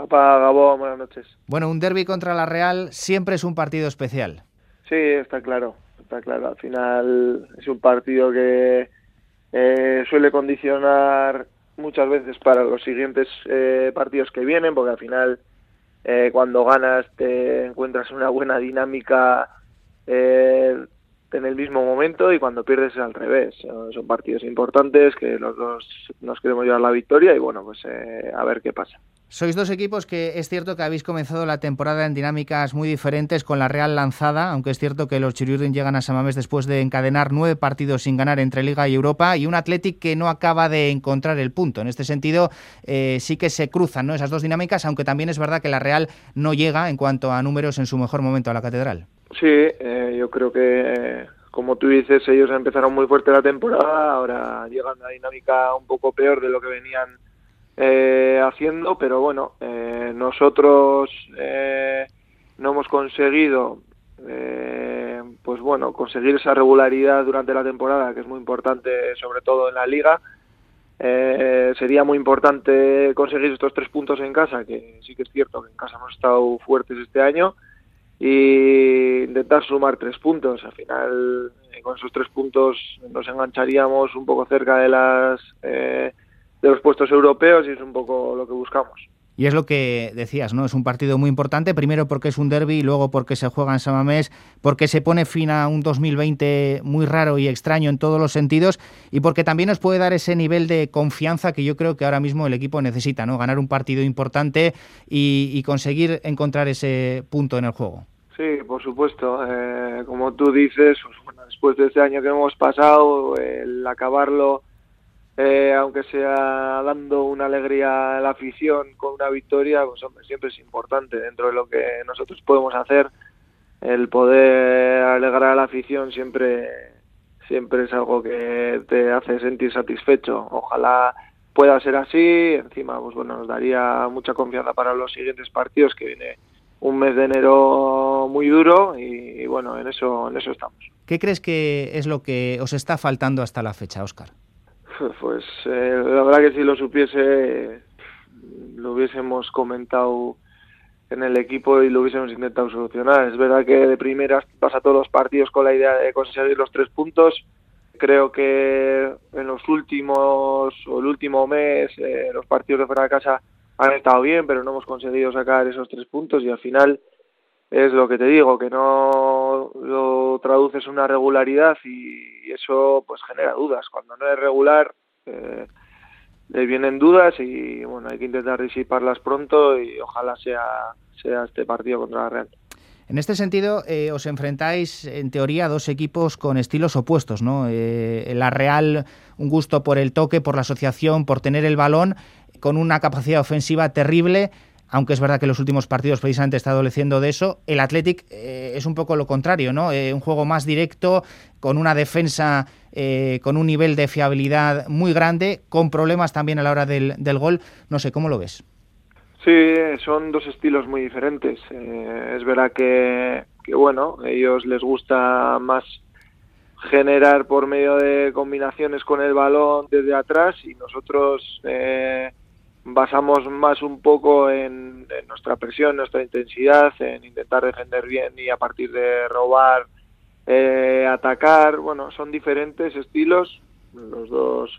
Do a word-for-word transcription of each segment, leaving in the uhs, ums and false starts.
Apa, Gabón, buenas noches. Bueno, un derbi contra la Real siempre es un partido especial. Sí, está claro, está claro. Al final es un partido que eh, suele condicionar muchas veces para los siguientes eh, partidos que vienen, porque al final eh, cuando ganas te encuentras una buena dinámica eh, en el mismo momento, y cuando pierdes es al revés. Son partidos importantes que los dos nos queremos llevar la victoria y bueno, pues eh, a ver qué pasa. Sois dos equipos que es cierto que habéis comenzado la temporada en dinámicas muy diferentes, con la Real lanzada, aunque es cierto que los Txuri-Urdin llegan a San Mamés después de encadenar nueve partidos sin ganar entre Liga y Europa, y un Athletic que no acaba de encontrar el punto. En este sentido, eh, sí que se cruzan, ¿no?, esas dos dinámicas, aunque también es verdad que la Real no llega en cuanto a números en su mejor momento a la Catedral. Sí, eh, yo creo que, eh, como tú dices, ellos empezaron muy fuerte la temporada, ahora llegan a una dinámica un poco peor de lo que venían Eh, haciendo, pero bueno, eh, nosotros eh, no hemos conseguido eh, pues bueno, conseguir esa regularidad durante la temporada, que es muy importante, sobre todo en la Liga. Eh, sería muy importante conseguir estos tres puntos en casa, que sí que es cierto que en casa hemos estado fuertes este año, y intentar sumar tres puntos. Al final, eh, con esos tres puntos nos engancharíamos un poco cerca de las eh, de los puestos europeos, y es un poco lo que buscamos. Y es lo que decías, ¿no? Es un partido muy importante, primero porque es un derbi, luego porque se juega en San Mamés, porque se pone fin a un dos mil veinte muy raro y extraño en todos los sentidos, y porque también nos puede dar ese nivel de confianza que yo creo que ahora mismo el equipo necesita, ¿no? Ganar un partido importante y, y conseguir encontrar ese punto en el juego. Sí, por supuesto. Eh, como tú dices, pues, bueno, después de este año que hemos pasado, el acabarlo, Eh, aunque sea dando una alegría a la afición con una victoria, pues hombre, siempre es importante dentro de lo que nosotros podemos hacer. El poder alegrar a la afición siempre siempre es algo que te hace sentir satisfecho. Ojalá pueda ser así. Encima, pues bueno, nos daría mucha confianza para los siguientes partidos, que viene un mes de enero muy duro, y, y bueno, en eso en eso estamos. ¿Qué crees que es lo que os está faltando hasta la fecha, Óscar? Pues eh, la verdad que si lo supiese, lo hubiésemos comentado en el equipo y lo hubiésemos intentado solucionar. Es verdad que de primeras vas a todos los partidos con la idea de conseguir los tres puntos. Creo que en los últimos, o el último mes, eh, los partidos de fuera de casa han estado bien, pero no hemos conseguido sacar esos tres puntos, y al final es lo que te digo, que no lo traduces en una regularidad, y eso pues genera dudas. Cuando no es regular, eh, le vienen dudas, y bueno, hay que intentar disiparlas pronto, y ojalá sea, sea este partido contra la Real. En este sentido, eh, os enfrentáis, en teoría, a dos equipos con estilos opuestos, ¿no? Eh, la Real, un gusto por el toque, por la asociación, por tener el balón, con una capacidad ofensiva terrible, aunque es verdad que los últimos partidos precisamente está adoleciendo de eso. El Athletic eh, es un poco lo contrario, ¿no? Eh, un juego más directo, con una defensa eh, con un nivel de fiabilidad muy grande, con problemas también a la hora del, del gol. No sé, ¿cómo lo ves? Sí, son dos estilos muy diferentes. Eh, es verdad que, que, bueno, a ellos les gusta más generar por medio de combinaciones con el balón desde atrás, y nosotros Eh, basamos más un poco en, en nuestra presión, nuestra intensidad, en intentar defender bien y a partir de robar, eh, atacar. Bueno, son diferentes estilos, los dos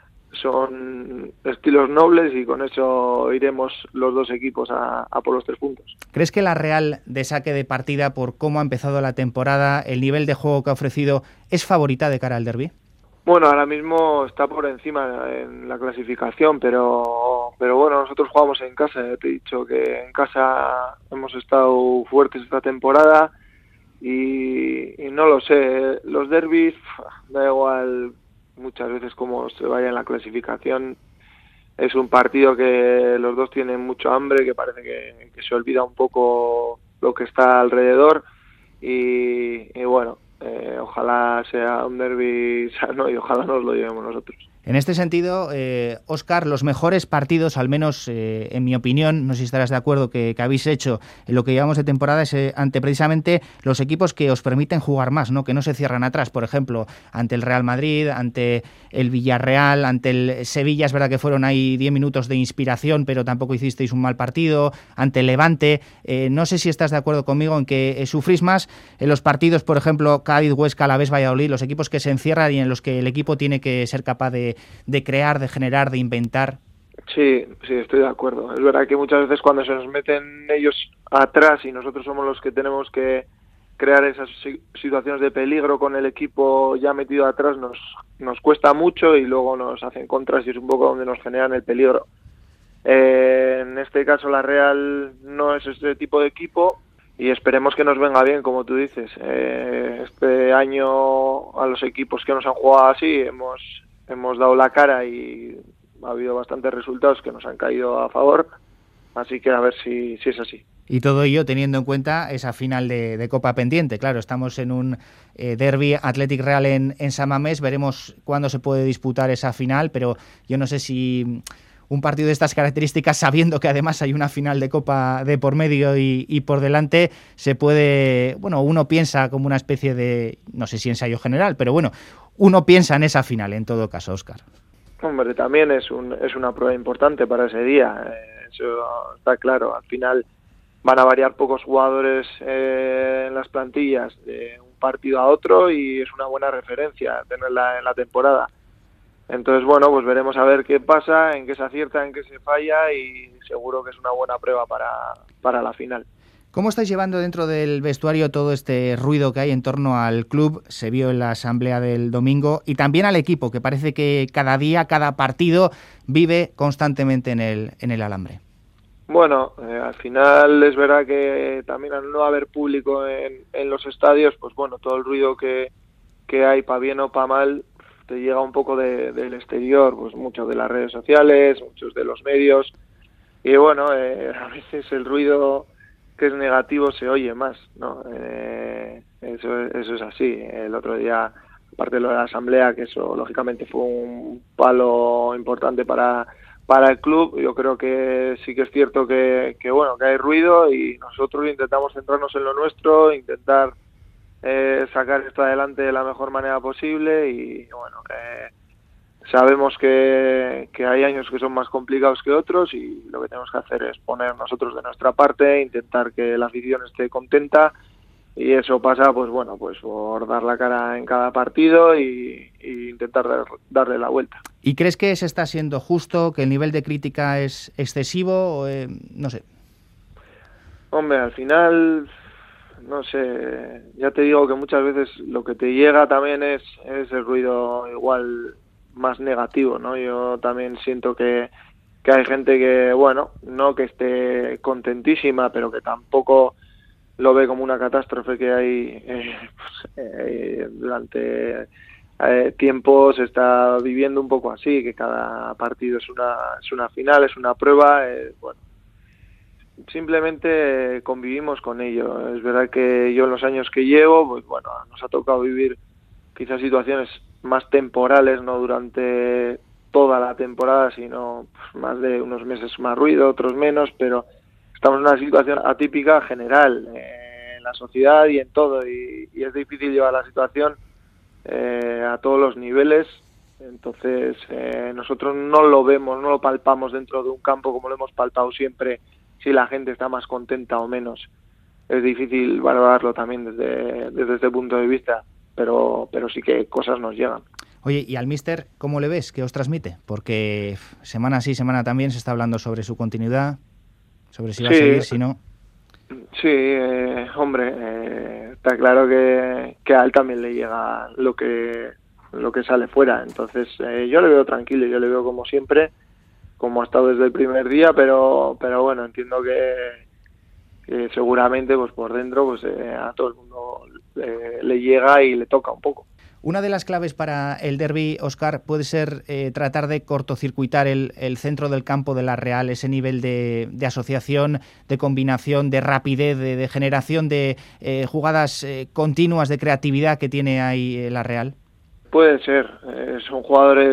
son estilos nobles, y con eso iremos los dos equipos a, a por los tres puntos. ¿Crees que la Real, de saque de partida, por cómo ha empezado la temporada, el nivel de juego que ha ofrecido, es favorita de cara al derbi? Bueno, ahora mismo está por encima en la clasificación, pero pero bueno, nosotros jugamos en casa. Ya te he dicho que en casa hemos estado fuertes esta temporada, y, y no lo sé, los derbis, da igual muchas veces cómo se vaya en la clasificación. Es un partido que los dos tienen mucho hambre, que parece que, que se olvida un poco lo que está alrededor, y, y bueno, Eh, ojalá sea un derbi sano, y ojalá nos lo llevemos nosotros. En este sentido, eh, Óscar, los mejores partidos, al menos eh, en mi opinión, no sé si estarás de acuerdo, que, que habéis hecho en lo que llevamos de temporada es eh, ante precisamente los equipos que os permiten jugar más, ¿no? Que no se cierran atrás, por ejemplo, ante el Real Madrid, ante el Villarreal, ante el Sevilla. Es verdad que fueron ahí diez minutos de inspiración, pero tampoco hicisteis un mal partido, ante el Levante. Eh, no sé si estás de acuerdo conmigo en que eh, sufrís más en los partidos, por ejemplo, Cádiz, Huesca, Alavés, Valladolid, los equipos que se encierran y en los que el equipo tiene que ser capaz de de crear, de generar, de inventar. Sí, sí, estoy de acuerdo. Es verdad que muchas veces cuando se nos meten ellos atrás y nosotros somos los que tenemos que crear esas situaciones de peligro con el equipo ya metido atrás, nos, nos cuesta mucho y luego nos hacen contras y es un poco donde nos generan el peligro. Eh, en este caso la Real no es este tipo de equipo y esperemos que nos venga bien, como tú dices. Eh, este año a los equipos que nos han jugado así hemos hemos dado la cara y ha habido bastantes resultados que nos han caído a favor, así que a ver si, si es así. Y todo ello teniendo en cuenta esa final de, de Copa pendiente. Claro, estamos en un eh, derbi Athletic Real en, en San Mamés, veremos cuándo se puede disputar esa final, pero yo no sé si un partido de estas características, sabiendo que además hay una final de Copa de por medio y, y por delante, se puede, bueno, uno piensa como una especie de, no sé si ensayo general, pero bueno, uno piensa en esa final en todo caso, Óscar. Hombre, también es un es una prueba importante para ese día, eh, eso está claro. Al final van a variar pocos jugadores eh, en las plantillas de un partido a otro y es una buena referencia tenerla en la temporada. Entonces, bueno, pues veremos a ver qué pasa, en qué se acierta, en qué se falla y seguro que es una buena prueba para, para la final. ¿Cómo estáis llevando dentro del vestuario todo este ruido que hay en torno al club? Se vio en la asamblea del domingo y también al equipo, que parece que cada día, cada partido vive constantemente en el, en el alambre. Bueno, eh, al final es verdad que también al no haber público en, en los estadios, pues bueno, todo el ruido que, que hay, para bien o para mal, te llega un poco de, del exterior, pues muchos de las redes sociales, muchos de los medios, y bueno, eh, a veces el ruido que es negativo se oye más, ¿no? Eh, eso, eso es así. El otro día, aparte de lo de la asamblea, que eso lógicamente fue un palo importante para para el club, yo creo que sí que es cierto que, que bueno, que hay ruido y nosotros intentamos centrarnos en lo nuestro, intentar eh, sacar esto adelante de la mejor manera posible y bueno, eh, sabemos que, que hay años que son más complicados que otros y lo que tenemos que hacer es poner nosotros de nuestra parte, intentar que la afición esté contenta y eso pasa, pues bueno, pues por dar la cara en cada partido y, y intentar dar, darle la vuelta. ¿Y crees que se está siendo justo, que el nivel de crítica es excesivo? O, eh, no sé. Hombre, al final, no sé, ya te digo que muchas veces lo que te llega también es, es el ruido igual más negativo, ¿no? Yo también siento que, que hay gente que, bueno, no que esté contentísima, pero que tampoco lo ve como una catástrofe que hay eh, pues, eh, durante eh, tiempo se está viviendo un poco así, que cada partido es una es una final, es una prueba, eh, bueno, simplemente convivimos con ello. Es verdad que yo en los años que llevo, pues bueno, nos ha tocado vivir quizás situaciones más temporales, no durante toda la temporada, sino pues, más de unos meses más ruido, otros menos, pero estamos en una situación atípica general eh, en la sociedad y en todo, y, y es difícil llevar la situación eh, a todos los niveles. Entonces eh, nosotros no lo vemos, no lo palpamos dentro de un campo como lo hemos palpado siempre, si la gente está más contenta o menos. Es difícil valorarlo también desde, desde este punto de vista, pero, pero sí que cosas nos llegan. Oye, ¿y al míster cómo le ves? ¿Qué os transmite? Porque semana sí, semana también se está hablando sobre su continuidad, sobre si va sí, a seguir, si no. Sí, eh, hombre, eh, está claro que, que a él también le llega lo que lo que sale fuera. Entonces eh, yo le veo tranquilo, yo le veo como siempre, como ha estado desde el primer día, pero pero bueno, entiendo que, que seguramente pues por dentro pues eh, a todo el mundo eh, le llega y le toca un poco. Una de las claves para el derbi, Óscar, puede ser eh, tratar de cortocircuitar el, el centro del campo de la Real, ese nivel de, de asociación, de combinación, de rapidez, de, de generación de eh, jugadas eh, continuas, de creatividad que tiene ahí eh, la Real. Puede ser, eh, son jugadores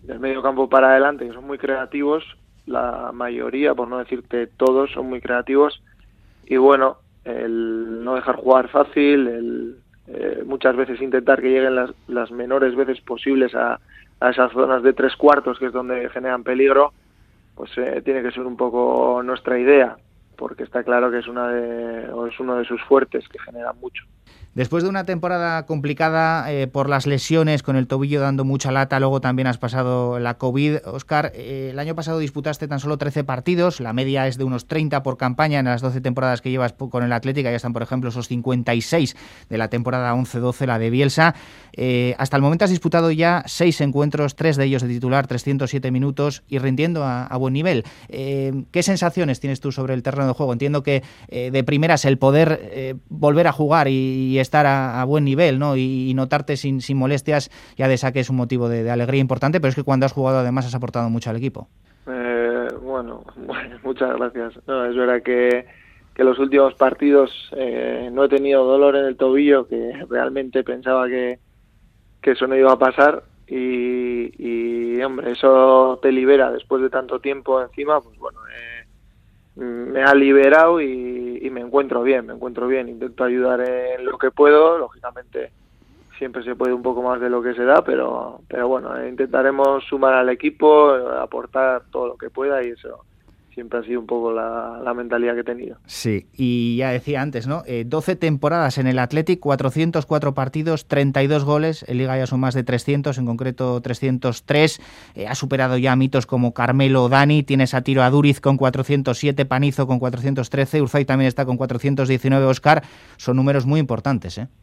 del medio campo para adelante, que son muy creativos, la mayoría, por no decirte todos, son muy creativos, y bueno, el no dejar jugar fácil, el eh, muchas veces intentar que lleguen las, las menores veces posibles a, a esas zonas de tres cuartos, que es donde generan peligro, pues eh, tiene que ser un poco nuestra idea, porque está claro que es una de, o es uno de sus fuertes, que generan mucho. Después de una temporada complicada eh, por las lesiones, con el tobillo dando mucha lata, luego también has pasado la COVID. Óscar, eh, el año pasado disputaste tan solo trece partidos, la media es de unos treinta por campaña en las doce temporadas que llevas con el Athletic, ya están, por ejemplo, esos cincuenta y seis de la temporada once doce, la de Bielsa. Eh, hasta el momento has disputado ya seis encuentros, tres de ellos de titular, trescientos siete minutos y rindiendo a, a buen nivel. Eh, ¿Qué sensaciones tienes tú sobre el terreno de juego? Entiendo que eh, de primeras el poder eh, volver a jugar y, y estar a, a buen nivel, ¿no? Y, y notarte sin, sin molestias ya de saque es un motivo de, de alegría importante, pero es que cuando has jugado además has aportado mucho al equipo. Eh, bueno, muchas gracias. No, es verdad que, que los últimos partidos eh, no he tenido dolor en el tobillo, que realmente pensaba que, que eso no iba a pasar, y, y hombre, eso te libera después de tanto tiempo encima, pues bueno, eh, me ha liberado y, y me encuentro bien, me encuentro bien, intento ayudar en lo que puedo, lógicamente siempre se puede un poco más de lo que se da, pero pero bueno, eh, intentaremos sumar al equipo, aportar todo lo que pueda, y eso siempre ha sido un poco la, la mentalidad que he tenido. Sí, y ya decía antes, ¿no? Eh, doce temporadas en el Athletic, cuatrocientos cuatro partidos, treinta y dos goles, en Liga ya son más de trescientos, en concreto trescientos tres, eh, ha superado ya mitos como Carmelo o Dani, tienes a tiro a Duriz con cuatrocientos siete, Panizo con cuatrocientos trece, Urzay también está con cuatrocientos diecinueve, Óscar, son números muy importantes, ¿eh?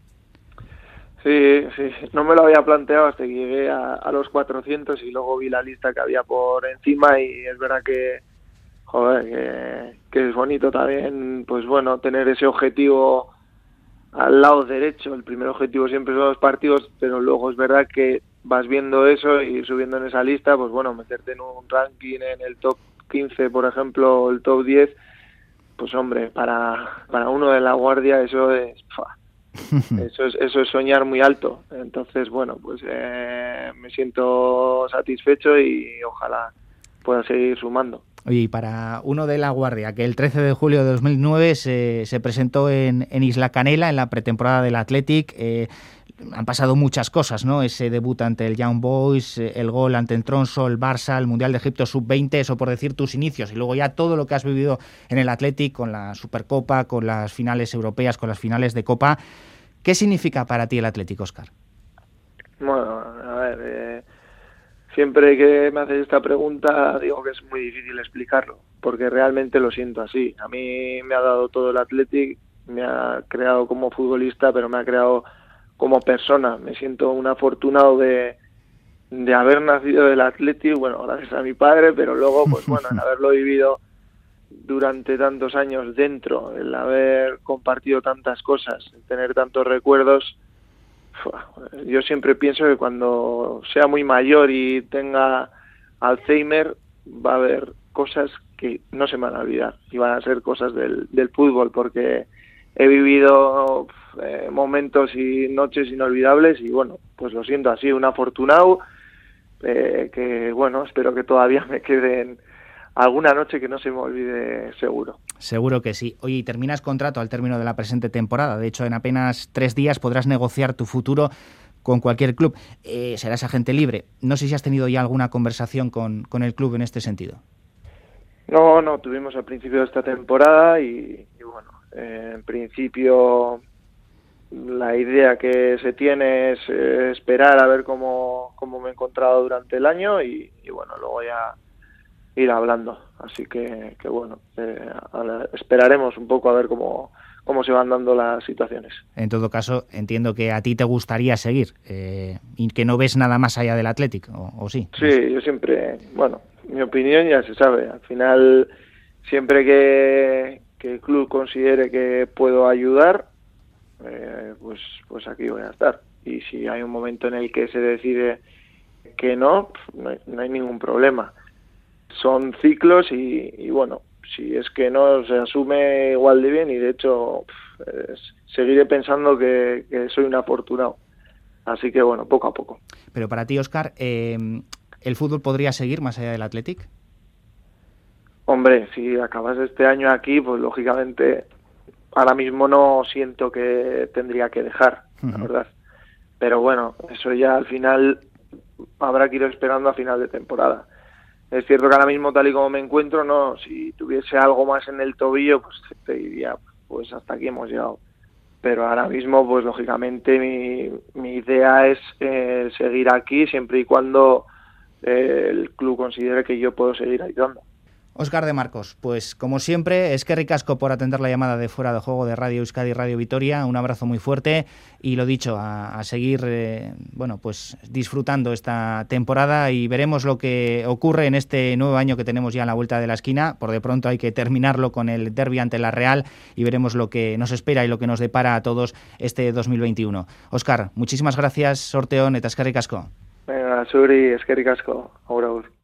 Sí, sí, no me lo había planteado hasta que llegué a, a los cuatrocientos y luego vi la lista que había por encima, y es verdad que joder, que, que es bonito también, pues bueno, tener ese objetivo al lado derecho. El primer objetivo siempre son los partidos, pero luego es verdad que vas viendo eso y subiendo en esa lista, pues bueno, meterte en un ranking en el top quince, por ejemplo, o el top diez, pues hombre, para, para uno de la Guardia eso es, eso es eso es soñar muy alto. Entonces, bueno, pues eh, me siento satisfecho y ojalá pueda seguir sumando. Oye, y para uno de La Guardia, que el trece de julio de dos mil nueve se, se presentó en, en Isla Canela, en la pretemporada del Athletic, eh, han pasado muchas cosas, ¿no? Ese debut ante el Young Boys, el gol ante el Tromsø, el Barça, el Mundial de Egipto sub veinte, eso por decir tus inicios, y luego ya todo lo que has vivido en el Athletic, con la Supercopa, con las finales europeas, con las finales de Copa. ¿Qué significa para ti el Athletic, Óscar? Bueno, a ver... Eh... Siempre que me haces esta pregunta digo que es muy difícil explicarlo, porque realmente lo siento así. A mí me ha dado todo el Athletic, me ha creado como futbolista, pero me ha creado como persona. Me siento un afortunado de, de haber nacido del Athletic, bueno, gracias a mi padre, pero luego, pues bueno, en haberlo vivido durante tantos años dentro, el haber compartido tantas cosas, el tener tantos recuerdos. Yo siempre pienso que cuando sea muy mayor y tenga Alzheimer va a haber cosas que no se me van a olvidar y van a ser cosas del, del fútbol, porque he vivido eh, momentos y noches inolvidables y bueno, pues lo siento así, un afortunado, eh, que bueno, espero que todavía me queden alguna noche que no se me olvide seguro. Seguro que sí. Oye, y terminas contrato al término de la presente temporada. De hecho, en apenas tres días podrás negociar tu futuro con cualquier club. Eh, serás agente libre. No sé si has tenido ya alguna conversación con, con el club en este sentido. No, no, tuvimos al principio de esta temporada y, y bueno, eh, en principio la idea que se tiene es eh, esperar a ver cómo, cómo me he encontrado durante el año y, y bueno, luego ya ir hablando, así que, que bueno, eh, esperaremos un poco a ver cómo, cómo se van dando las situaciones. En todo caso, entiendo que a ti te gustaría seguir eh, y que no ves nada más allá del Athletic, ¿o, o sí? Sí, yo siempre, bueno, mi opinión ya se sabe, al final siempre que, que el club considere que puedo ayudar, eh, pues, pues aquí voy a estar, y si hay un momento en el que se decide que no, no hay, no hay ningún problema. Son ciclos y, y bueno, si es que no se asume igual de bien y de hecho eh, seguiré pensando que, que soy un afortunado. Así que bueno, poco a poco. Pero para ti, Óscar, eh, ¿el fútbol podría seguir más allá del Athletic? Hombre, si acabas este año aquí, pues lógicamente ahora mismo no siento que tendría que dejar, uh-huh. la verdad. Pero bueno, eso ya al final habrá que ir esperando a final de temporada. Es cierto que ahora mismo, tal y como me encuentro, no, si tuviese algo más en el tobillo, pues te diría, pues hasta aquí hemos llegado. Pero ahora mismo, pues lógicamente mi, mi idea es eh, seguir aquí siempre y cuando eh, el club considere que yo puedo seguir ayudando. Óscar de Marcos, pues como siempre, eskerrik asko por atender la llamada de Fuera de Juego de Radio Euskadi y Radio Vitoria, un abrazo muy fuerte y lo dicho, a, a seguir eh, bueno, pues disfrutando esta temporada y veremos lo que ocurre en este nuevo año que tenemos ya en la vuelta de la esquina. Por de pronto hay que terminarlo con el derbi ante la Real y veremos lo que nos espera y lo que nos depara a todos este dos mil veintiuno. Óscar, muchísimas gracias, sorteón eta eskerrik asko. Venga, Suri, eskerrik asko, agur agur.